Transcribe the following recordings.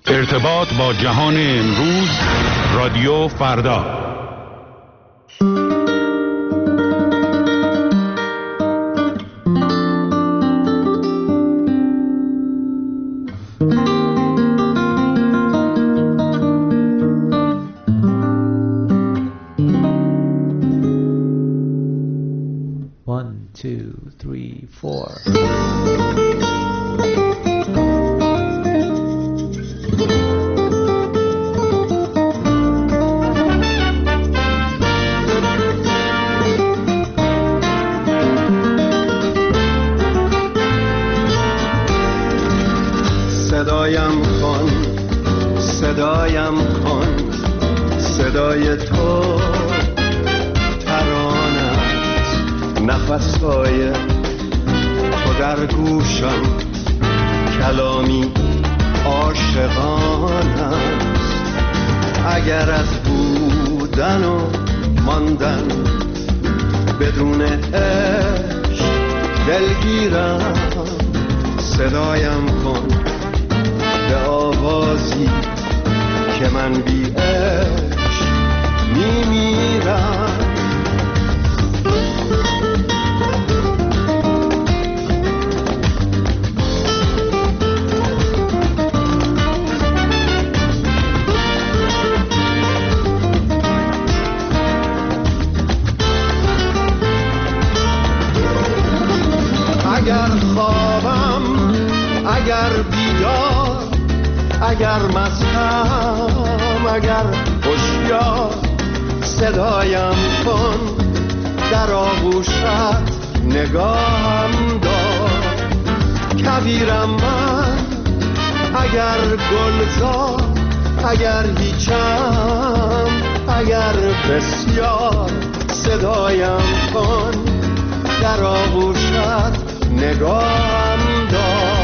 ارتباط با جهان امروز، رادیو فردا. One, two, three, four. صدایم کن صدای تو ترانه است، نفس‌های تو در گوشم کلامی عاشقانه است. اگر از بودن و ماندن بدون عشق دلگیرم، صدایم کن به آوازی که من بی عشق میمیرم. اگر خوابم، اگر بیدار، اگر مستم، اگر هوشیار، صدایم کن در آغوشت نگاهم دار. کویرم من اگر گلزار، اگر هیچم، اگر بسیار، صدایم کن در آغوشت نگاهم دار.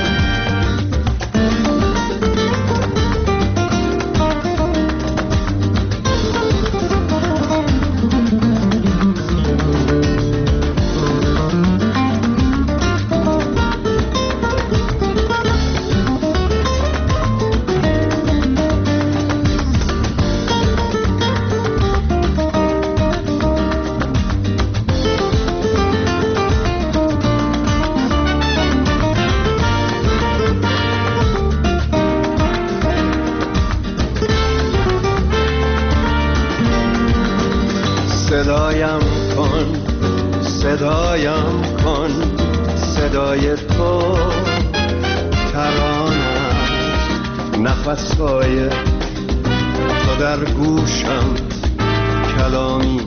صدایم کن، صدایم کن صدای تو ترانه است، نفس‌های تو در گوشم کلامی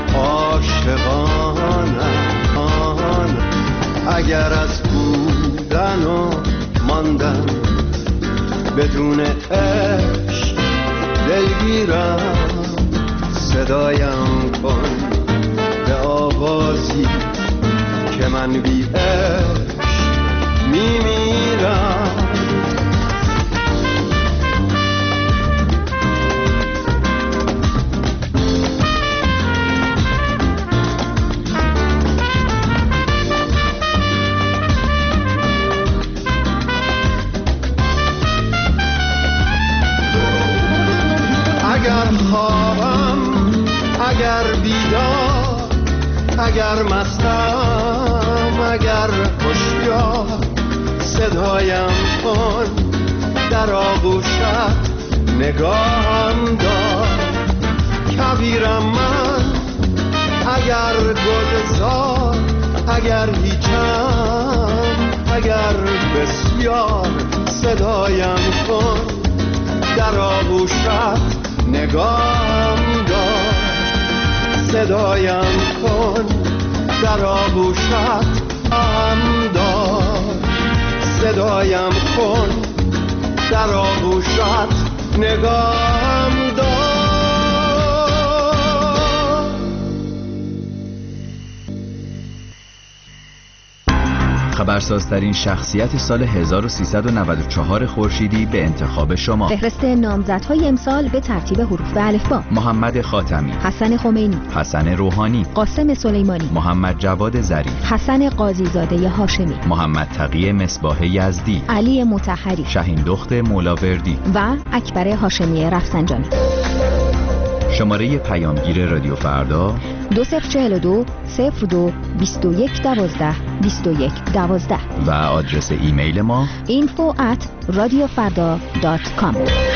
عاشقانه. اگر از بودن و ماندن بدون عشق دلگیرم، صدایم کن به آوازی که من بی عشق میمیرم. اگر خوابم، اگر بیدار، اگر مستم، اگر هوشیار، صدایم کن در آغوشت نگاهم دار. کویرم من اگر گلزار، اگر هیچم، اگر بسیار، صدایم کن در آغوشت نگاهم دار. صدایم کن در آغوشت هم دار. صدایم کن در آغوشت نگاهم دار. خبرسازترین شخصیت سال 1394 خورشیدی به انتخاب شما. فهرست نامزدهای امسال به ترتیب حروف الفبا: محمد خاتمی، حسن خمینی، حسن روحانی، قاسم سلیمانی، محمد جواد ظریف، حسن قاضیزاده هاشمی، محمد تقی مصباح یزدی، علی مطهری، شهین دخت مولاوردی و اکبر هاشمی رفسنجانی. شماره پیامگیر رادیو فردا 2042 02 21 12 21 12 و آدرس ایمیل ما info@radiofarda.com.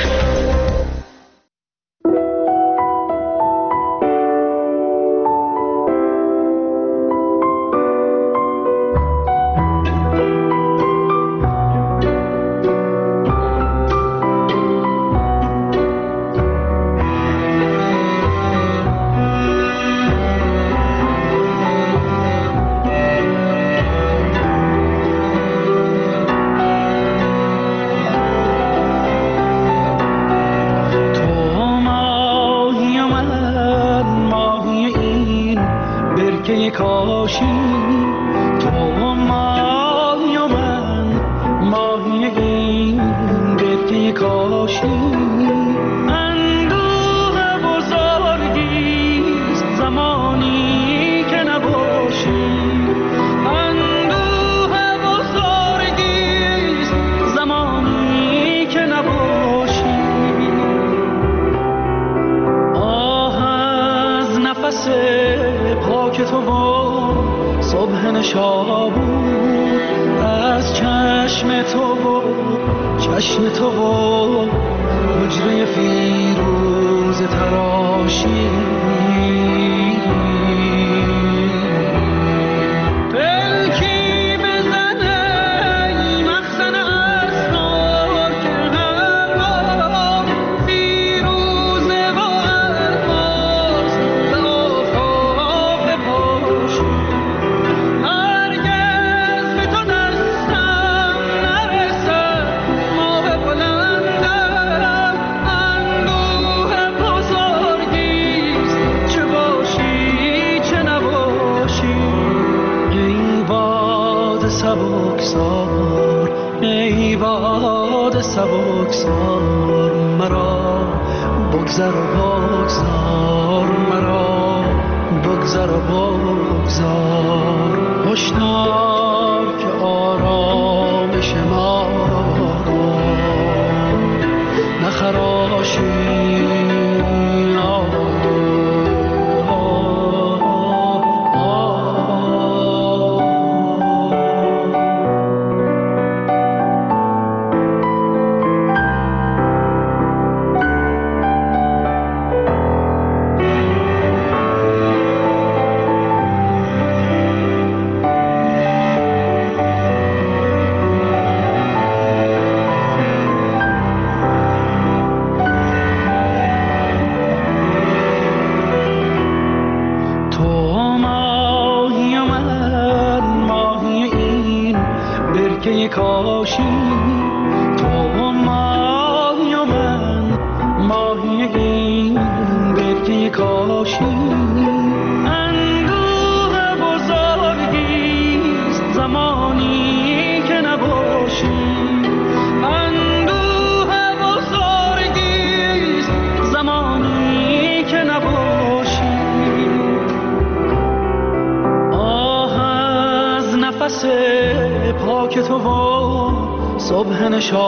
پاک تو و صبح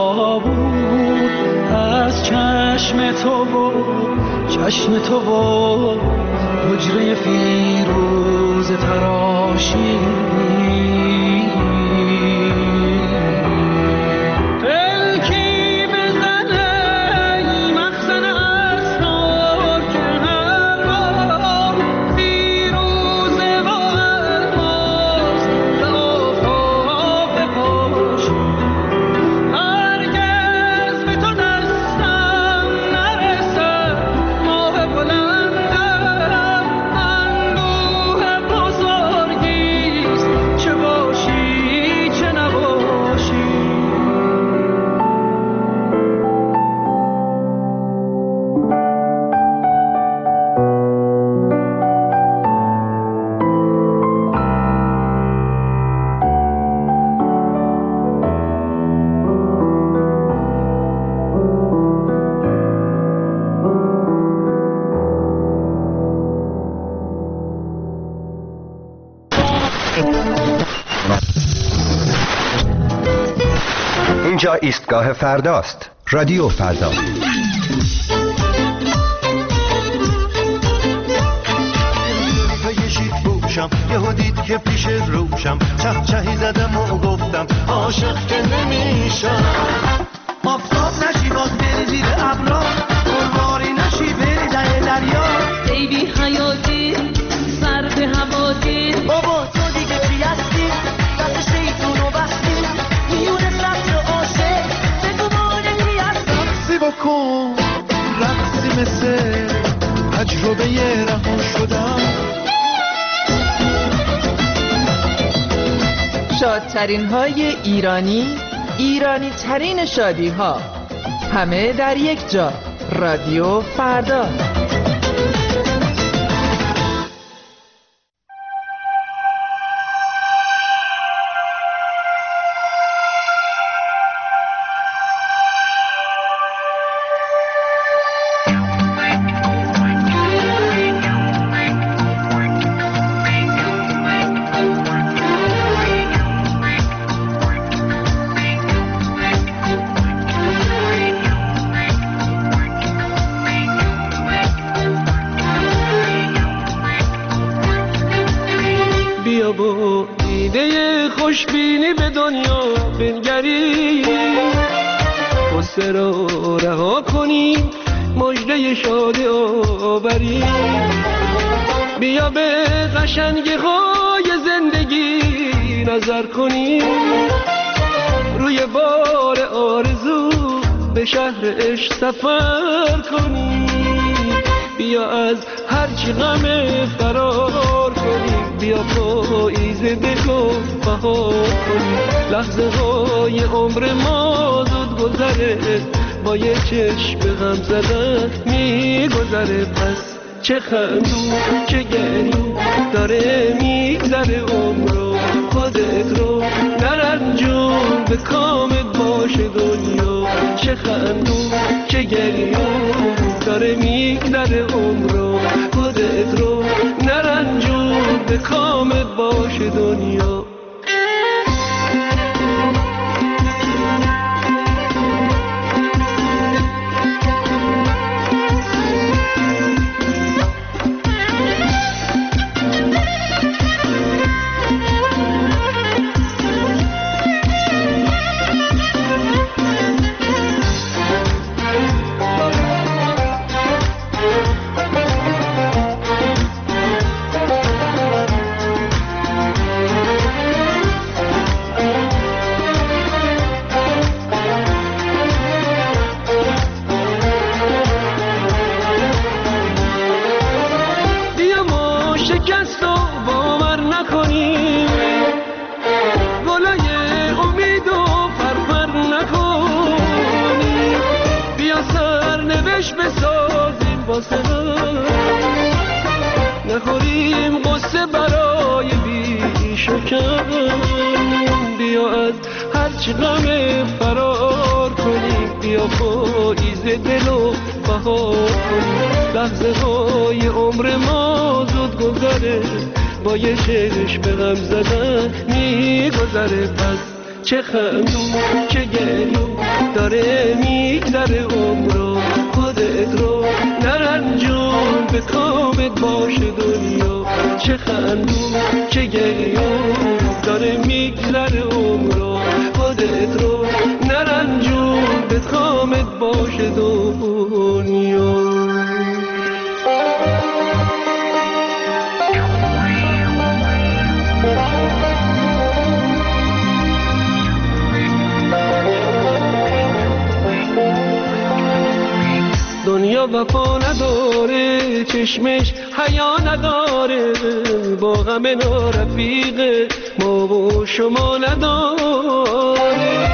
نشابور از چشم تو و چشم تو و حجره فیروز تراشی چه ایستگاه فرداست. رادیو فردا. یهو دید که پیش روشم چهی زدم و گفتم عاشق که نمیشم. آفتاب نشی باز بری زیر ابرا، قرباری نشی بری ته دریا. ای بی حیاتی سر به هواتی، بابا تو دیگه چی هستی؟ دست شیطونو بستی میونه سطر عاشق، بگو مانه کی هستم. سی بکن رقصی مثل تجربه رها شدم. شادترین های ایرانی ترین شادی ها، همه در یک جا. رادیو فردا. خوشبینی به دنیا بنگری، غصه رو رها کنیم، مژده شادی آوری. بیا به قشنگی های زندگی نظر کنیم، روی بار آرزو به شهر عشق سفر کنیم. بیا از هرچی غم فرار کنیم، بیا پاییز دلو بهار کنیم. لحظه های عمر ما زود گذره، با یه چشم غم زدن میگذره. پس چه خندون چه گریون داره میگذره عمرو، خودت رو نرنجون به کامت باشه دنیا. چه خندون چه گریون داره میگذره عمرو، خودت رو نرنجون به کامت باشه دنیا. نخوریم قصه برای بیشکن، بیا از هرچی غم فرار کنیم. بیا پاییز دلو بهار کنیم. لحظه های عمر ما زود گذره، با یه چشم غم زدن میگذره. پس چه خندون چه گریون داره میگذره عمرو، خودت رو نرنجون به کامت باشه دنیا. چه خندون چه گریون داره میگذره عمرو، خودت رو نرنجون به کامت باشه دنیا. دنیا وفا نداره، چشمش حیا نداره، با غم نارفیق ما و شما نداره.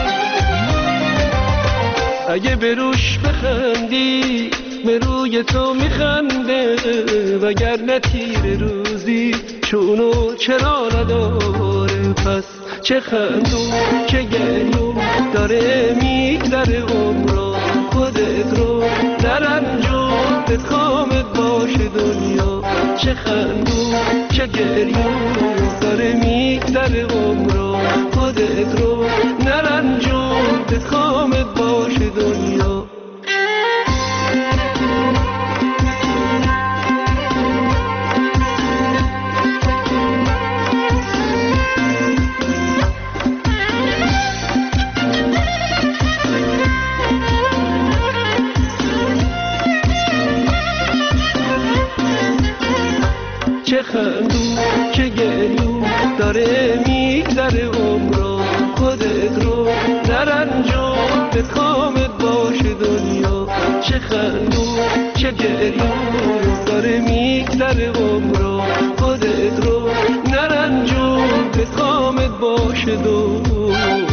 اگه به روش بخندی به روی تو میخنده، وگرنه تیر روزی چونو چرا نداره. پس چه خندون چه گریون داره میگذره عمرو، خودت رو نرنجون به کامت باشه دنیا. چه خندون چه گریون داره میگذره عمرو، خودت رو نرنجون به کامت باشه دنیا. چه خندون چه گریون داره میگذره عمرا، خودت رو نرنجون به کامت باشه دنیا. چه خندون چه گریون داره میگذره عمرا، خودت رو نرنجون به کامت باشه دنیا.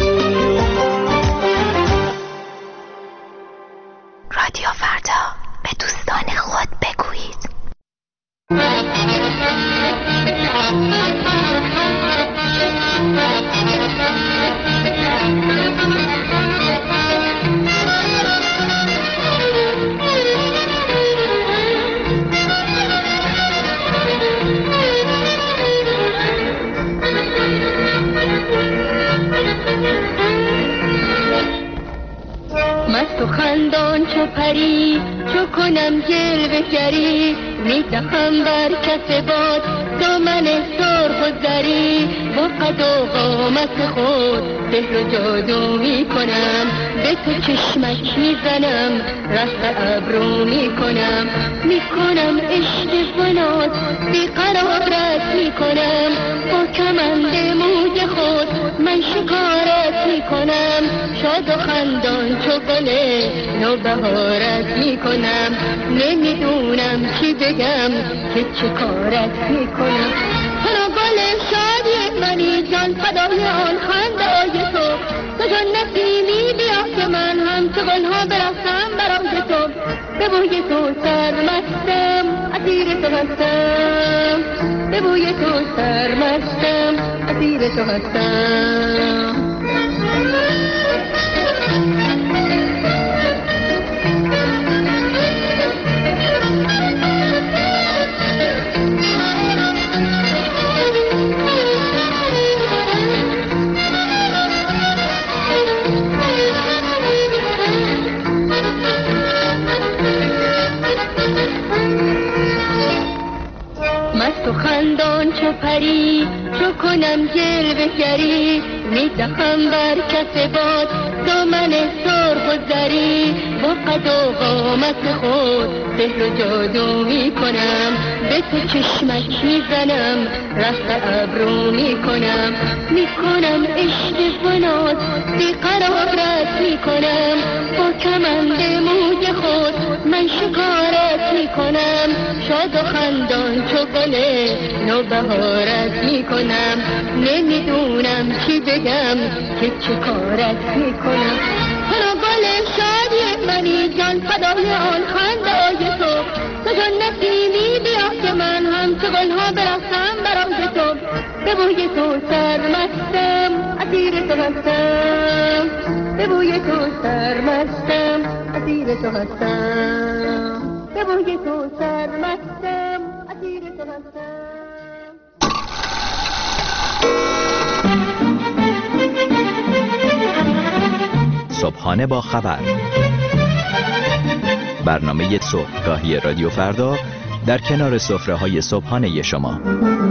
رادیو فردا، به دوستان خود بگویید. مست و خندان چو پری، چو کنم جلوه گری، میدهم بر کف باد دامن سرخ و زری. با قد و قامت خود سحر و جادو میکنم، به تو چشمک میزنم رفت ابرو میکنم. میکنم عشق فنات بیقرارت میکنم، با کمند موی خود من شکارت میکنم. شاد و خندان چو گل نوبهارت میکنم، نمیدونم چی بگم که چه کارت میکنم. تو گل شادی منی جان، فدای آن خنده‌های تو. تو جان نسیمی بیا که من هم چو گلها برفتم برای تو. به بوی تو سرمستم اسیر تو هستم، به بوی تو سرمستم اسیر تو هستم. مست و خندان چو پری، چو کنم جلوه گری، میدهم بر کف باد دامن سرخ و زری. با قد و قامت خود سحر و جادو میکنم، به تو چشمک میزنم رفت ابرو میکنم. میکنم عشق فنات بیقرارت میکنم، با کمند موی خود من شکارت میکنم. شاد و خندان چو گل نوبهارت میکنم، نمیدونم چی بگم که چه کارت میکنم. تو گل شادی منی جان، فدای آن خنده‌های تو. تو جان نسیمی بیا که من هم چو گلها برفتم برای تو. به بوی تو سرمستم اسیر تو هستم، به بوی تو سرمستم اسیر تو هستم، به بوی تو سرمستم اسیر تو هستم. صبحانه با خبر، برنامه صبحگاهی رادیو فردا در کنار سفره‌های صبحانه شما.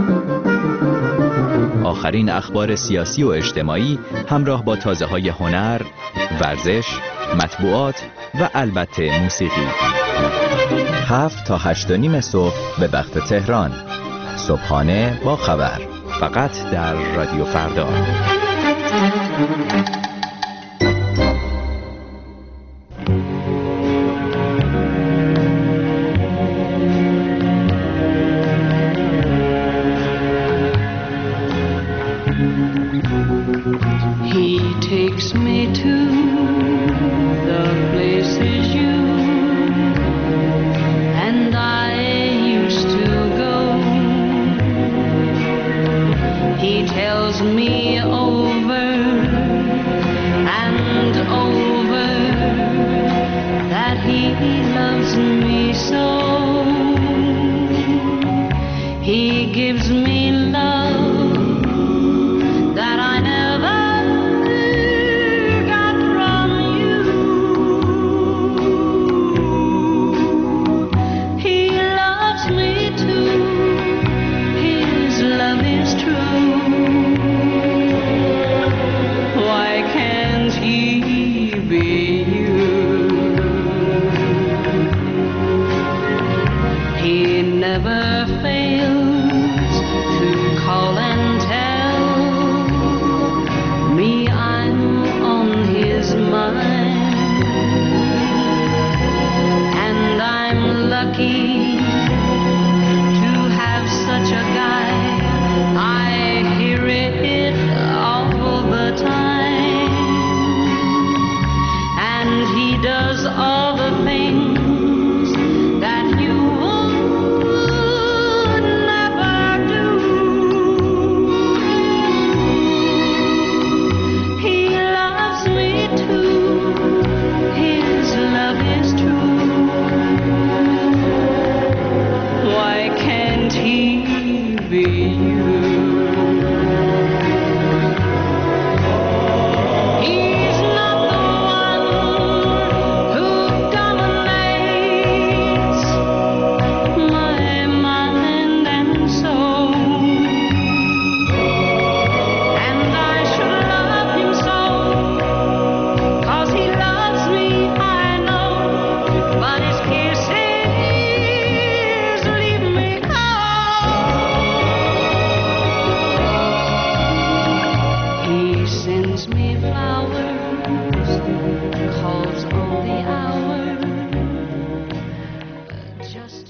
آخرین اخبار سیاسی و اجتماعی همراه با تازه‌های هنر، ورزش، مطبوعات و البته موسیقی. 7 تا 8:30 صبح به وقت تهران. صبحانه با خبر، فقط در رادیو فردا. He tells me over does all the things that you would never do. He loves me too. His love is true. Why can't he be you? He's not the one who dominates my mind and soul, and I should love him so, 'cause he loves me, I know, but his kisses leave me cold. He sends me flowers, calls on the hour, just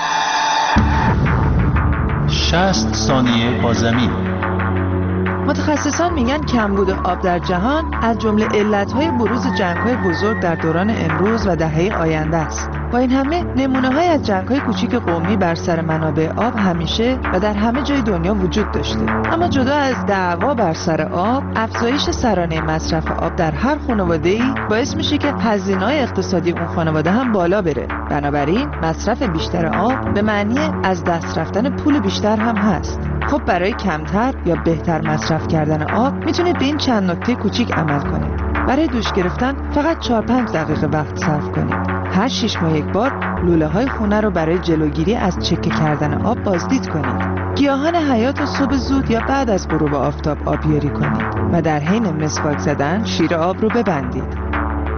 60 ثانیه با زمین. متخصصان میگن کمبود آب در جهان از جمله علتهای بروز جنگ‌های بزرگ در دوران امروز و دهه آینده است. با این همه نمونه‌های از جنگ‌های کوچیک قومی بر سر منابع آب همیشه و در همه جای دنیا وجود داشته. اما جدا از دعوا بر سر آب، افزایش سرانه مصرف آب در هر خانواده‌ای باعث میشه که هزینه‌های اقتصادی اون خانواده هم بالا بره. بنابراین مصرف بیشتر آب به معنی از دست رفتن پول بیشتر هم هست. خب برای کمتر یا بهتر مصرف کردن آب میتونید به این چند نکته کوچیک عمل کنید. برای دوش گرفتن فقط 4-5 دقیقه وقت صرف کنید. هر 6 ماه یک بار لوله های خونه رو برای جلوگیری از چکه کردن آب بازدید کنید. گیاهان حیات رو صبح زود یا بعد از غروب آفتاب آبیاری کنید و در حین مسواک زدن شیر آب رو ببندید.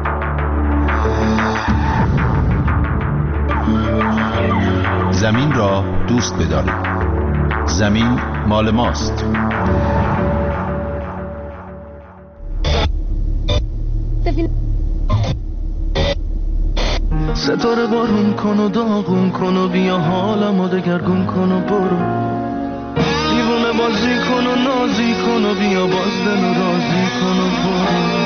زمین را دوست بدارید. زمین مال ماست. ستاره بارون کن و داغون کن و بیا حالمو دگرگون کن و برو، دیوونه بازی کن و نازی کن و بیا باز دل و رازی کن و برو.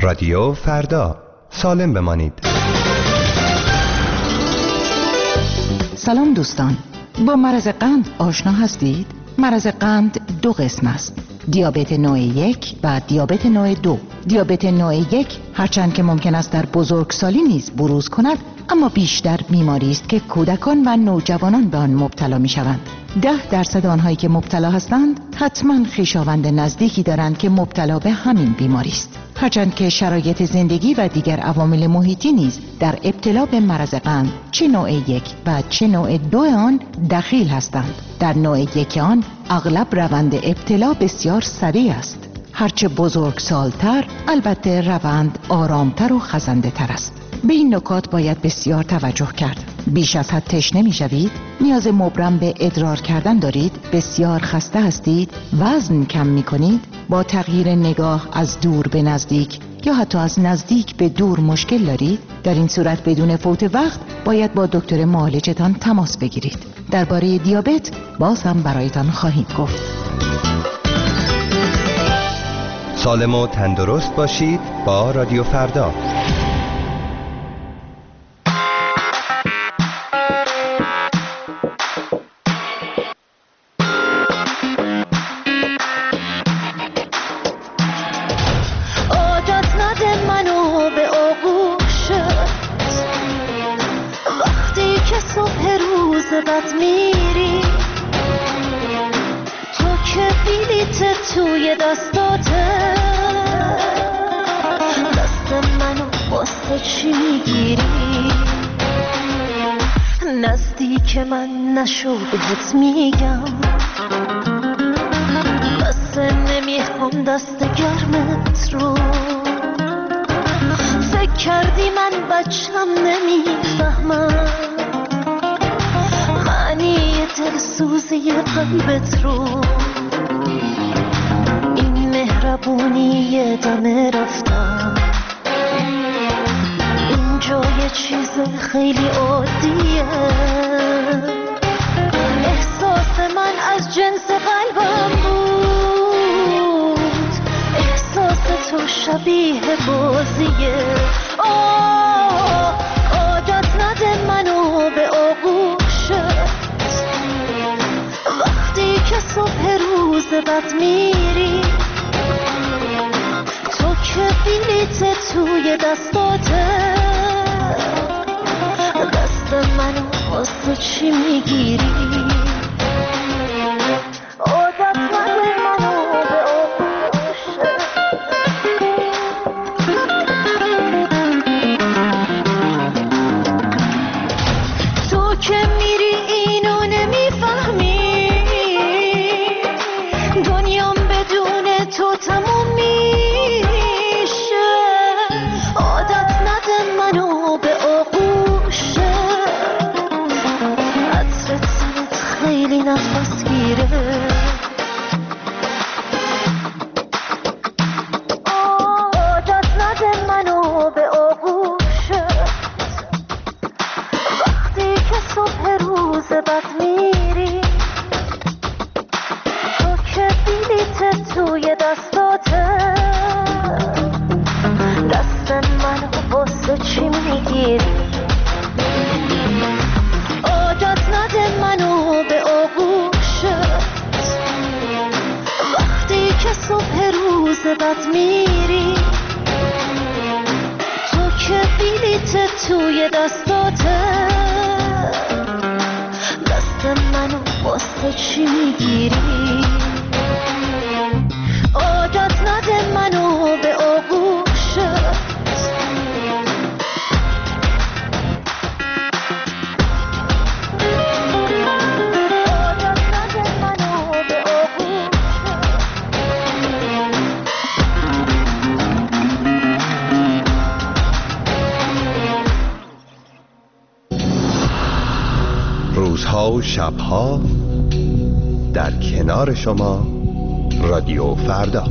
رادیو فردا، سالم بمانید. سلام دوستان، با مرض قند آشنا هستید؟ مرض قند دو قسم است: دیابت نوع 1 و دیابت نوع 2. دیابت نوع 1 هرچند که ممکن است در بزرگسالی نیز بروز کند، اما بیشتر بیماری است که کودکان و نوجوانان به آن مبتلا می شوند. 10% آنهایی که مبتلا هستند حتما خویشاوند نزدیکی دارند که مبتلا به همین بیماری است. هرچند که شرایط زندگی و دیگر عوامل محیطی نیز در ابتلا به مرض قند چه نوع 1 و چه نوع 2 آن دخیل هستند. در نوع 1 آن اغلب روند ابتلا بسیار سریع است. هرچه بزرگسالتر البته روند آرامتر و خزنده تر است. به این نکات باید بسیار توجه کرد. بیش از حد تشنه می شوید؟ نیاز مبرم به ادرار کردن دارید؟ بسیار خسته هستید؟ وزن کم می کنید؟ با تغییر نگاه از دور به نزدیک یا حتی از نزدیک به دور مشکل دارید؟ در این صورت بدون فوت وقت باید با دکتر معالجتان تماس بگیرید. درباره دیابت باز هم برایتان خواهیم گفت. سالم و تندرست باشید با رادیو فردا. بد میری تو که بلیت توی دستاته، دست منو واسه چی میگیری؟ نزدیک من نشو بهت میگم، بس نمیخوام دست گرمت رو. فکر کردی من بچم نمیفهمم دلسوزی قلبت رو. این مهربونی دم رفتم، اینجا یه چیز خیلی عادیه. احساس من از جنس قلبم بود، احساس تو شبیه بازیه. عادت نده منو به آغوشت، وقتی که صبح روز بد میری تو که بلیت توی دستاته، دست منو واسه چی میگیری؟ عادت نده منو به آغوشت. تو که میری اینو نمیفهمی، دنیام بدون تو تموم میشه. عادت نده منو به آغوشت، عطر تنت خیلی نفس گیره. عادت نده منو به آغوشت، وقتی که صبح روز بد میری تو که بلیت توی دستاته، دست منو واسه چی میگیری؟ عادت نده منو به آغوشت، وقتی که صبح روز بد میری تو که بلیت توی دستاته، دست منو واسه چی میگیری؟ عادت نده منو به آغوشت. عادت نده منو به آغوشت. روزها و شبها در کنار شما رادیو فردا.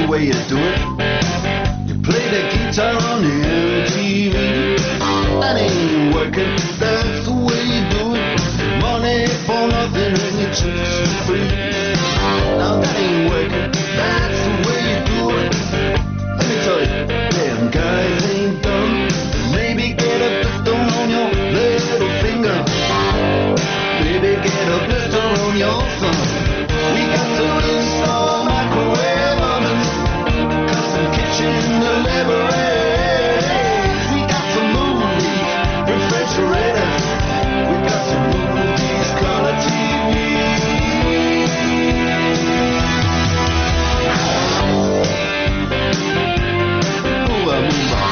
way you do it. You play the guitar on the MTV. That ain't working, that's the way you do it. Money for nothing and your chicks for free. Now that ain't working, that's the way you do it. Let me tell you, damn guys ain't dumb. Maybe get a blister on your little finger. Maybe get a blister on your thumb. We got to install microwave ovens, custom kitchen deliveries. We got some movies, refrigerators. We got some movies, color TV. Move on, move on.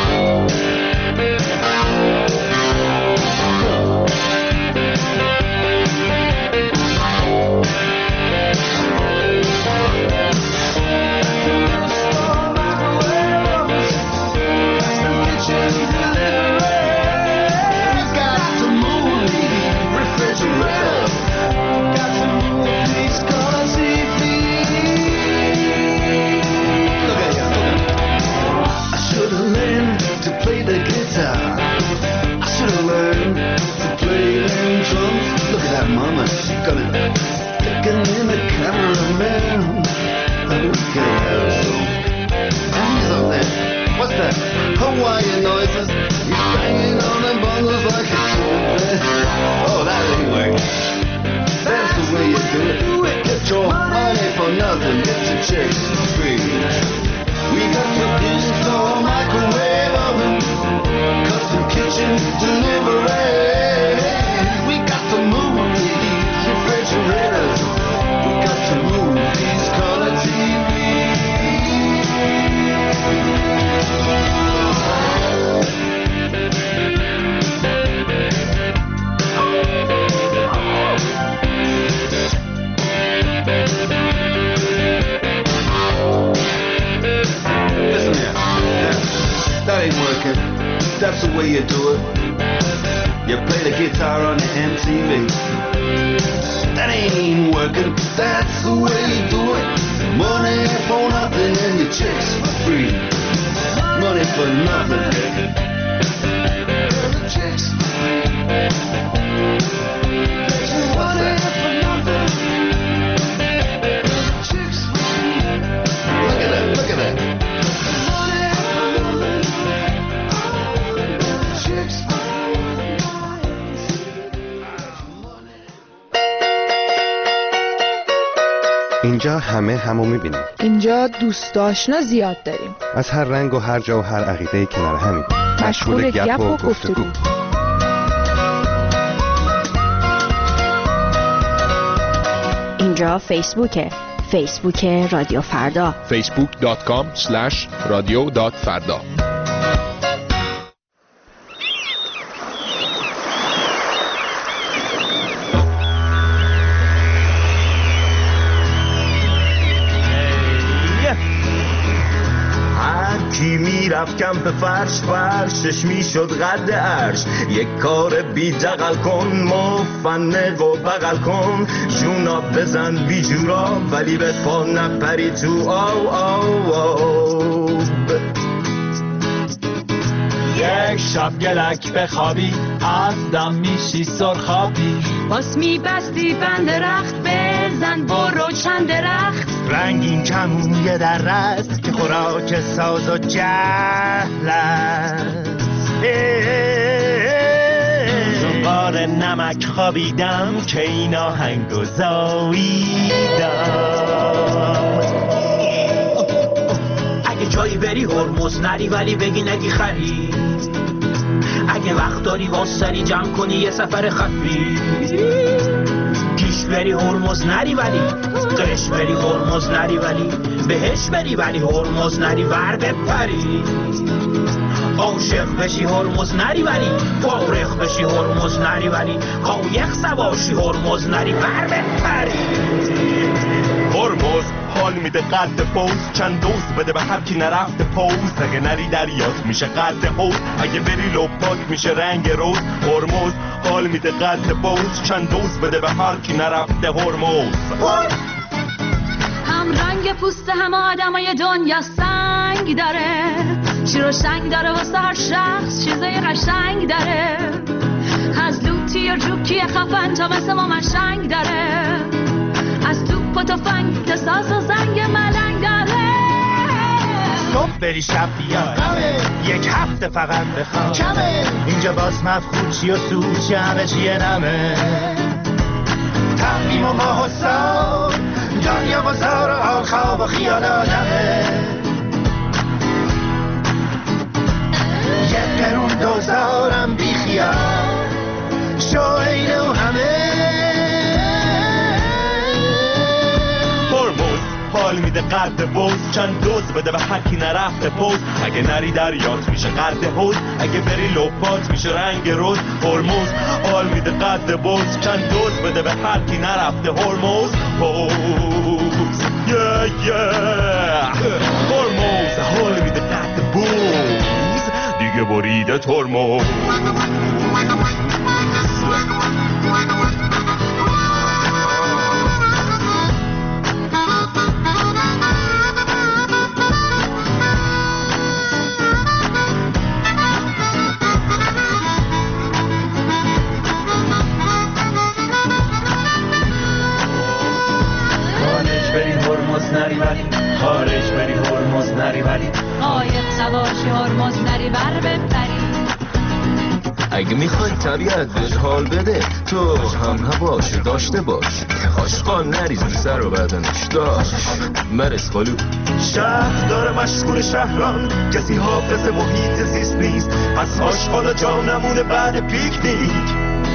Hawaiian noises, he's banging on them bongos like a kid. Oh, that ain't working. That's the way you do it. Get your money for nothing, get your chicks for free. We got the install microwave oven, custom kitchen delivery. We got the movies, refrigerators. We got the movies, color TV. That ain't working. That's the way you do it. You play the guitar on the MTV. That ain't working. That's the way you do it. Money for nothing and your chicks for free. Money for nothing. Chicks for free. Money for nothing. Chicks for free. Look at that. Look at that. اینجا همه همو میبینیم. اینجا دوست آشنا زیاد داریم. از هر رنگ و هر جا و هر عقیده کنار همین. مشغول گپ و گفتگو. اینجا فیسبوکه. فیسبوک رادیو فردا. facebook.com/radio.farda. میرفت کمپ فرش فرشش میشد قد عرش. یک کار بی دقل کن، مفنق و بغل کن، جونا بزن بی جورا ولی به پا نپری تو آو آو آو. یک شب گلک بخوابی از دم میشی سرخابی. باس میبستی بند رخت بزن برو چند درخت. رنگین کمونیه در رست که خوراک ساز و جهل است. زنبار نمک خوابیدم که این آهنگو زاییدم. اگه جایی بری هرمز نری ولی بگی نگی خری. اگه وقت داری واسری جمع کنی یه سفر خفی. گیش بری هرمز نری ولی قش بری هرمز نری ولی بهش بری ولی هرمز نری ور بپری. عاشق بشی هرمز نری ولی فارغ بشی هرمز نری ولی قایق سواشی هرمز نری ور بپری. هرمز حال میده قد فوز، چند دوز بده به هر کی نرفته پوز. اگه نری دریات میشه قد حوض، اگه بری لپات میشه رنگ روز. هرمز حال میده قد فوز، چند دوز بده به هر کی نرفته هرمز. هم رنگ رنگ پوست همه آدمای دنیا سنگ داره، شیر و شنگ داره واسه هر شخص چیزای قشنگ داره، از لوتی یا جوکی خفن تا مثل ما مشنگ داره، از توپ و تفنگ تا ساز و زنگ ملنگ داره. صبح بری شب بیای یک هفته فقط بخواب کمه، اینجا باز مفخور چی و سوچی همه چیه نمه، تقویم و ماه و سال دنیا بازار و حال خواب و خیال آدمه، یه قرون دوزارم بی خیال شاهینه و همه. هرمز حال میده قد بوز، چند دوز بده به هر کی نرفته پوز، اگه نری دریات میشه قد حوز، اگه بری لپات میشه رنگ روز. هرمز حال میده قد بوز، چند دوز بده به هر کی نرفته هرمز پوز. هرمز حال میده قد بوز، دیگه بریده ترمز. خارج بری هرمز نری ولی قایق سوارشی هرمز نری بر بپری. اگه میخوای طبیعت بهت حال بده تو هم هواش داشته باش، آشغال نریز رو سر و بدنش داشت مرس خالو. شهر داره مشغول شهران، کسی حافظ محیط زیست نیست، پس آشغال جا نمونه بعد پیکنیک.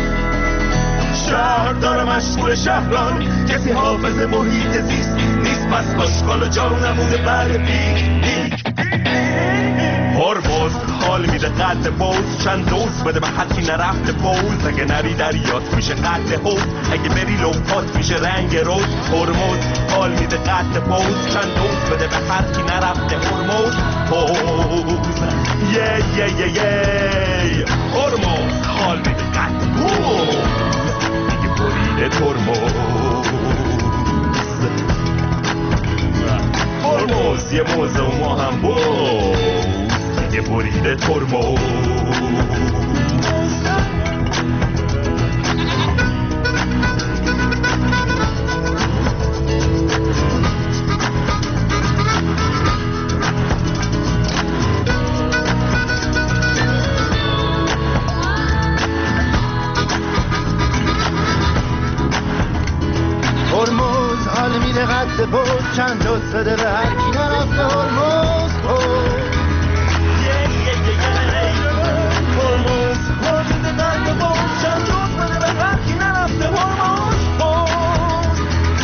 شهر داره مشغول شهران، کسی حافظ محیط زیست نیست، پس آشغال جا نمونه بعد پیکنیک. هرمز حال میده قد بوز، چند دوز بده به هر کی نرفته پوز، اگه نری دریات میشه قد حوض، اگه بری لوپات میشه رنگ روز. هرمز حال میده قد بوز، چند دوز بده به هر کی نرفته هرمز پوز. هرمز حال میده قد بوز، دیگه بریده ترمز. هرمز یه موزه و ما هم بوز، یه بریده ترمز. هرمز حال میده قد بود، چند دوست بده به هر کی نرفته هرمز بود. هرمز حال میده قد بود، چند دوست بده به هر کی نرفته هرمز بود.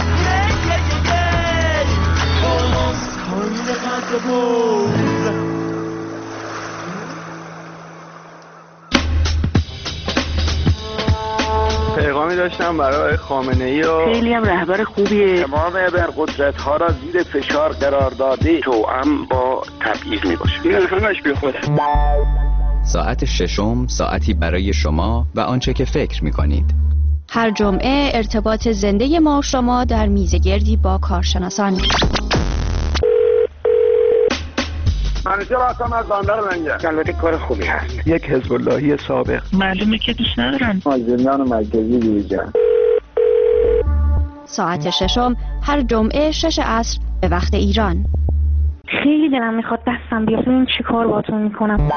هرمز حال میده قد بود. پیغامی داشتم برای خامنه‌ای و خیلی هم رهبر خوبیه. امام ابرقدرت‌ها را زیر فشار قرار داده توأم با تبعیض میباشه. این همش بی خوده. ساعت ششم ساعتی برای شما و آنچه که فکر می‌کنید. هر جمعه ارتباط زنده ما و شما در میزگردی با کارشناسان. منیجر هستم از بندر منگه. البته کار خوبی هست. یک حزب اللهی سابق. معلومه که دوست ندارن. زندان مرکزی دیجا. ساعت ششم هر جمعه 6 عصر به وقت ایران. خیلی دلم میخواد دستم بیاد ببینم چی کار باهاتون میکنم.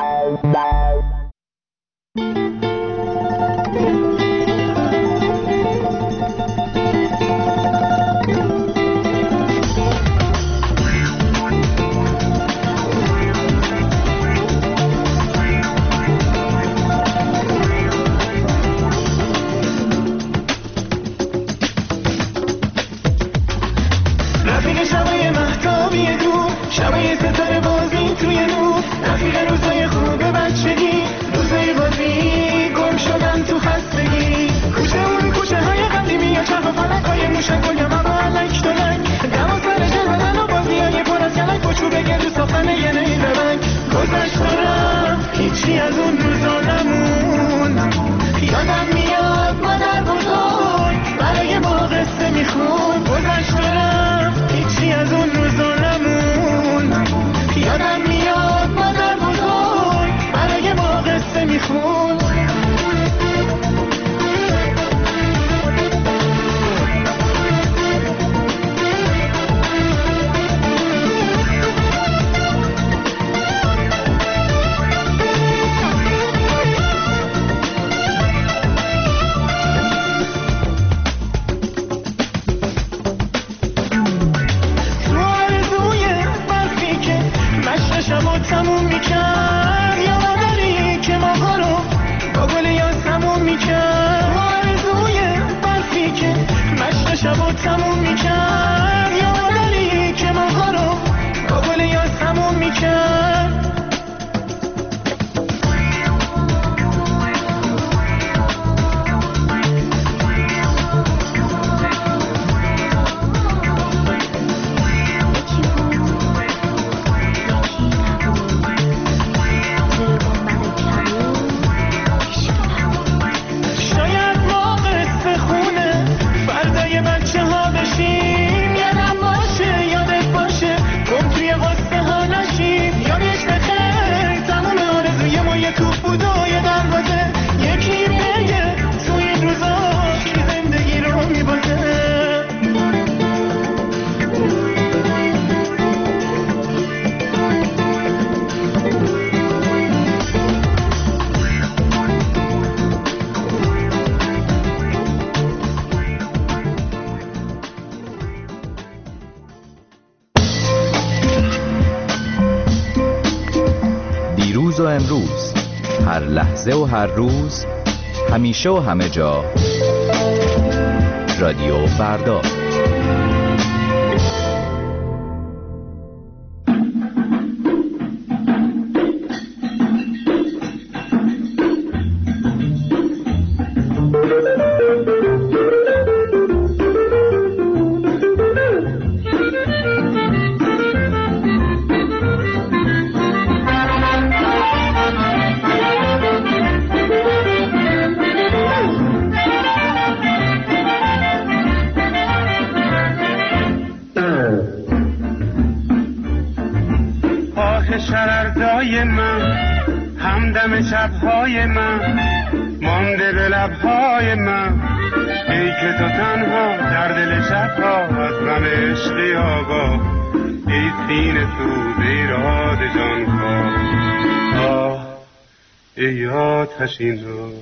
شبای ستاره بازی توی نور، رفیق روزای خوب بچگی، روزای بازی تموم میکرد، یا مادری که ماها رو با گل یاس تموم میکرد. و امروز، هر لحظه و هر روز، همیشه و همه جا، رادیو فردا. شرردای من، همدم شبهای من، مانده به لبهای من، ای که تو تنها در دل شبها از غم عشقی آگاه، ای سینه سوز ایراد جانکاه، آه ای آتشین رو.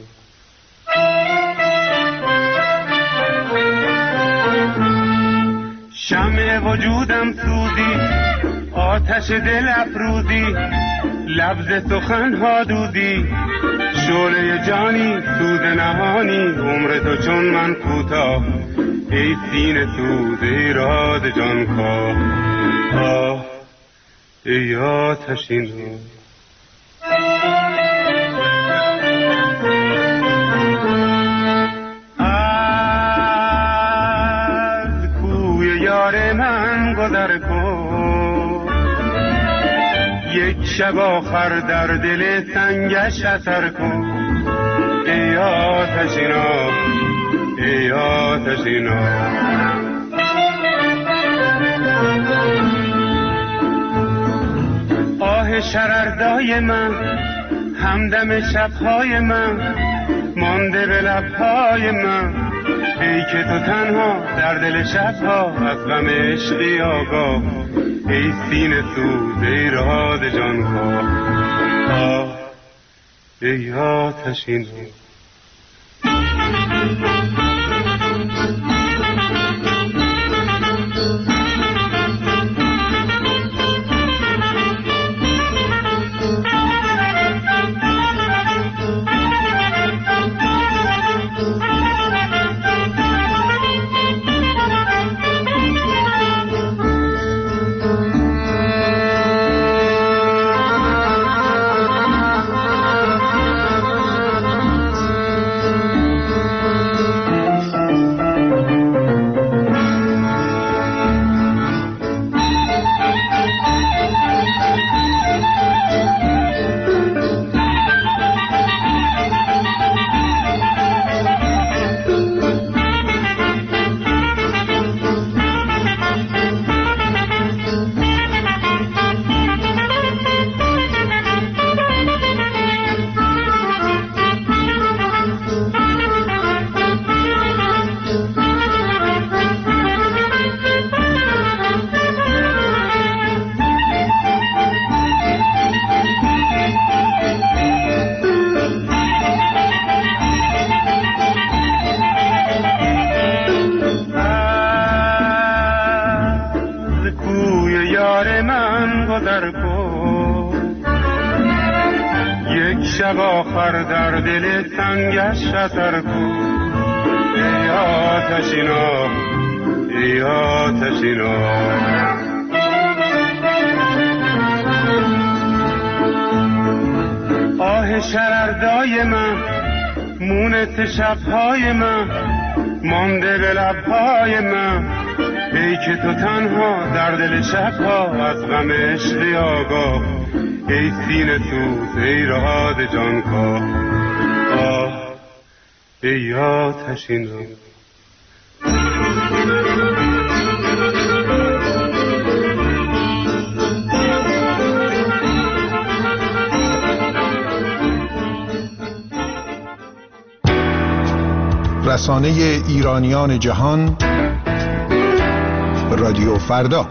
شمع وجودم سوزی، آتش دل افروزی، لبز سخنها دودی، شعله جانی سوز نهانی، عمر تو چون من کوتاه، ای سینه سوز ایراد جانکاه، آه ای آتشین رو. از کوی یار من گذر کن، یک شب آخر در دل سنگش اثر کن، ای آتشینا ای آتشینا. آه شرردای من، همدم شبهای من، مانده به لبهای من، ای که تو تنها در دل شبها از غم عشقی آگاه، ای سینه سوز ایراد جانکاه، آه ای آتشین رو. شب آخر در دل سنگش اثر کن، ای آتشینا ای آتشینا. آه شرردای من، مونت شبهای من، مانده به لبهای من، ای که تو تنها در دل شبها از غم عشقی آگاه، ای سینه سوز ای رهاد جانکاه. آه ای آتشینا. رسانه ایرانیان جهان، رادیو فردا.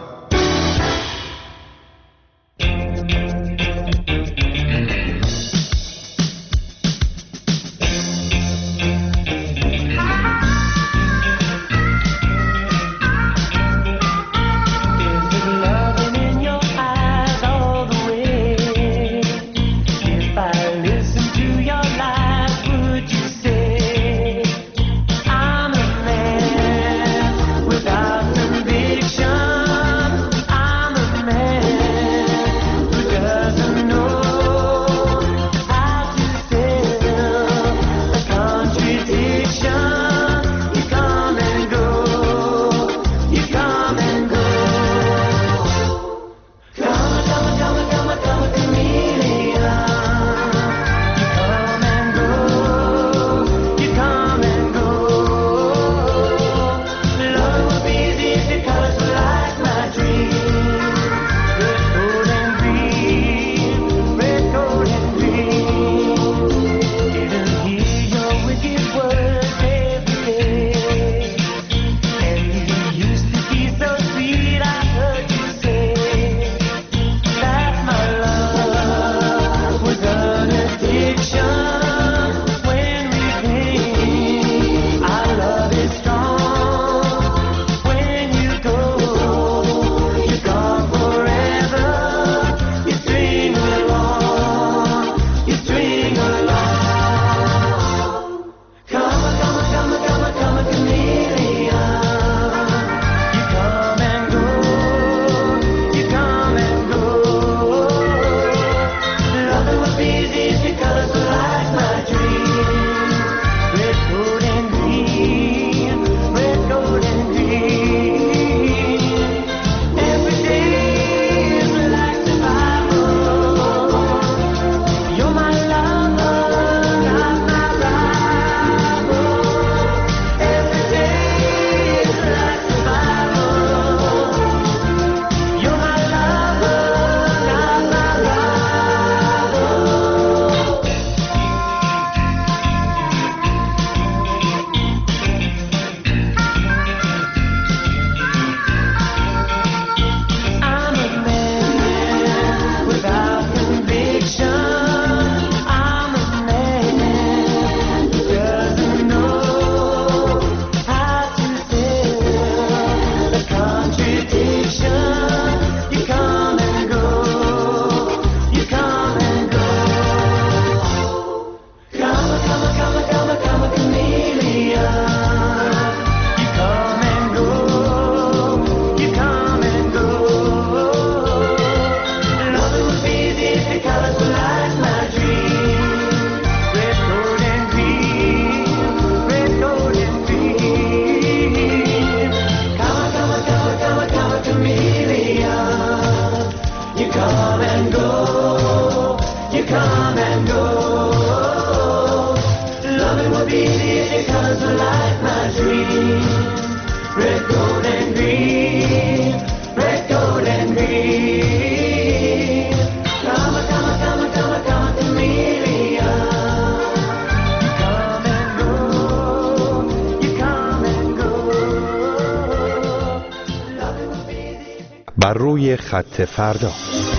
بر روی خط فردا.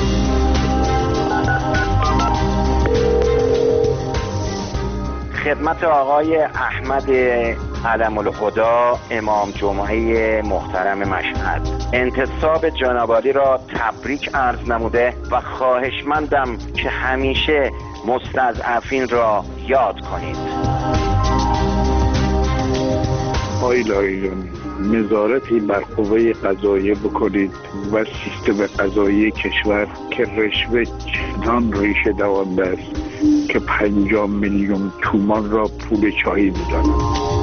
خدمت آقای احمد علم الهدا امام جمعه محترم مشهد، انتصاب جنابعالی را تبریک عرض نموده و خواهشمندم که همیشه مستضعفین را یاد کنید. آیلا ایرانی نظارتی بر قوه قضاییه بکنید و سیستم قضایی کشور که رشوه چنان ریشه دوانده است که 50 میلیون تومان را پول چایی می‌دانند.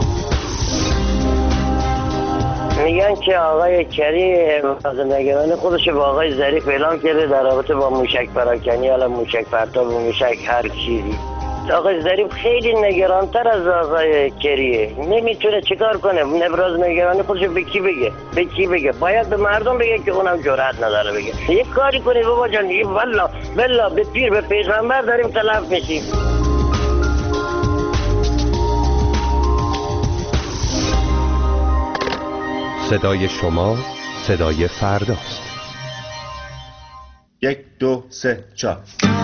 میگن که آقای کری نگران خودش با آقای ظریف اعلام کرده در رابطه با موشک پراکنی، حالا موشک پرتاب و موشک هر چیزی. آقای ظریف خیلی نگرانتر از آقای کریه، نمیتونه چیکار کنه. ابراز نگرانی خودش به کی بگه؟ به کی بگه؟ باید به مردم بگه که اونم جرئت نداره بگه. یک کاری کنید بابا جان، والله به پیر به پیغمبر داریم تلف میشیم. صدای شما صدای فرداست. 1 2 3 4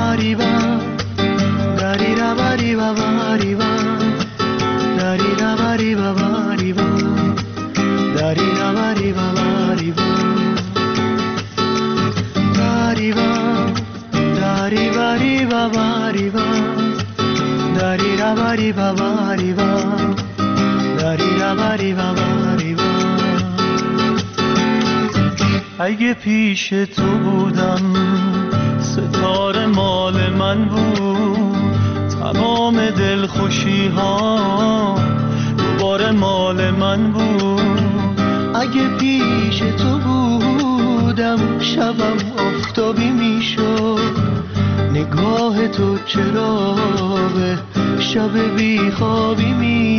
اگه پیش تو بودم ستاره مال من بود، تمام دلخوشی ها دوباره مال من بود. اگه پیش تو بودم شبم آفتابی میشد، نگاه تو چراغ شب بیخوابی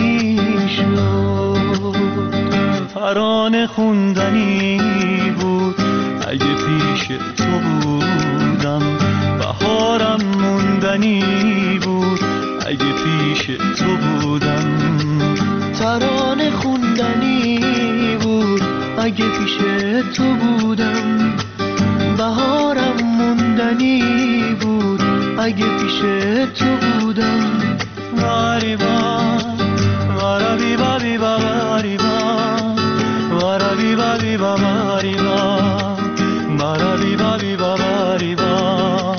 میشد. ترانه خوندنی بود اگه پیش تو بودم، بهارم موندنی بود اگه پیش تو بودم. ترانه خوندنی بود اگه پیش تو بودم، بهارم موندنی بود اگه پیش تو بودم. غریبان غریبی بابی غریبان غریبی بابی غریبان غریبی بابی غریبان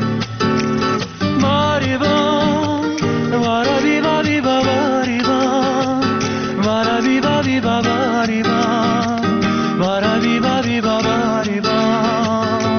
غریبان غریبی بابی غریبان غریبی بابی غریبان غریبی بابی غریبان.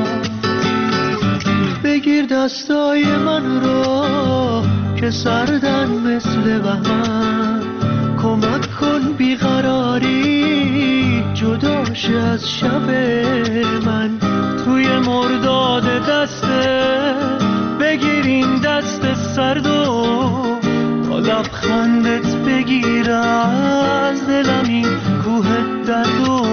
بگیر دستای من رو که سردن مثل بهار، کمک کن بیقراری جداش از شب من. توی مرداد دسته بگیر این دست سرد و با لبخندت بگیر از دلم این کوه درد و.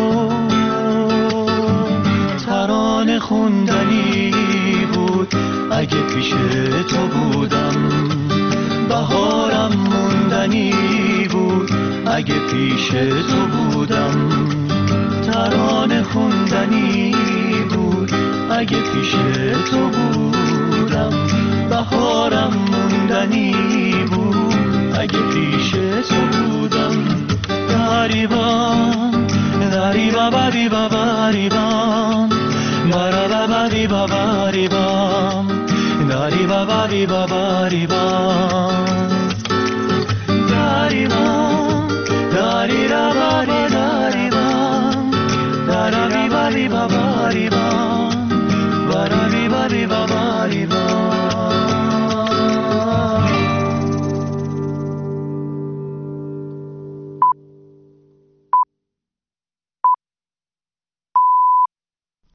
ترانه خوندنی بود اگه پیش تو بودم، بهارم موندنی بود اگه پیش تو بودم. ترانه خوندنی بود اگه پیش تو بودم، بهارم موندنی بود اگه پیش تو بودم. غریبان غریبا بابی غریبان مرا بابی غریبان غریبا بابی غریبان.